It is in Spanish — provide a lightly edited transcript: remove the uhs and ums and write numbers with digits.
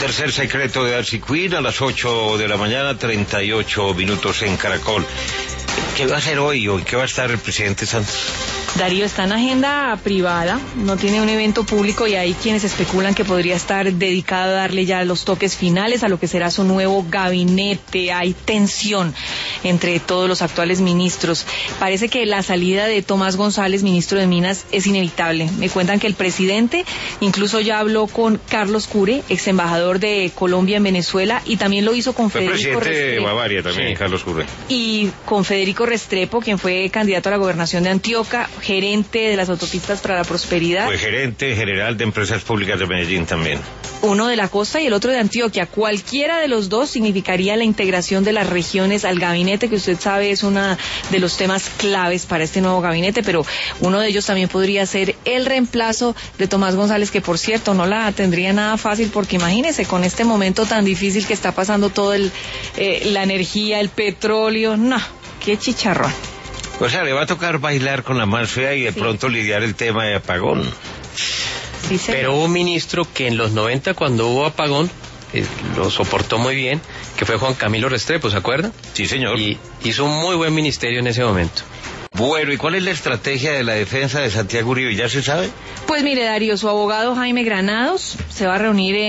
Tercer secreto de Darcy Quinn a las 8 de la mañana, 38 minutos en Caracol. ¿Qué va a hacer hoy? ¿O en qué va a estar el presidente Santos? Darío está en agenda privada, no tiene un evento público y hay quienes especulan que podría estar dedicado a darle ya los toques finales a lo que será su nuevo gabinete. Hay tensión entre todos los actuales ministros. Parece que la salida de Tomás González, ministro de Minas, es inevitable. Me cuentan que el presidente incluso ya habló con Carlos Cure, ex embajador de Colombia en Venezuela, y también lo hizo con Federico Restrepo. Presidente de Bavaria también, sí. Carlos Cure. Y con Federico Restrepo, quien fue candidato a la gobernación de Antioquia, gerente de las autopistas para la prosperidad. Fue gerente general de Empresas Públicas de Medellín también. Uno de la costa y el otro de Antioquia. Cualquiera de los dos significaría la integración de las regiones al gabinete, que usted sabe es uno de los temas claves para este nuevo gabinete, pero uno de ellos también podría ser el reemplazo de Tomás González, que por cierto no la tendría nada fácil, porque imagínese, con este momento tan difícil que está pasando todo la energía, el petróleo, no, qué chicharrón. O sea, le va a tocar bailar con la más fea y de pronto lidiar el tema de apagón. Sí, pero hubo un ministro que en los 90, cuando hubo apagón, lo soportó muy bien, que fue Juan Camilo Restrepo, ¿se acuerda? Sí, señor. Y hizo un muy buen ministerio en ese momento. Bueno, ¿y cuál es la estrategia de la defensa de Santiago Uribe? ¿Ya se sabe? Pues mire, Darío, su abogado Jaime Granados se va a reunir